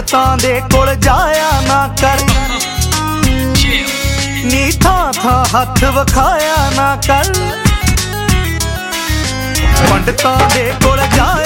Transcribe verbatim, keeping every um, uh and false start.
पंडितां दे कोल जाया ना कर, नी थां थां हथ विखाया ना कर। पंडितां दे कोल जाया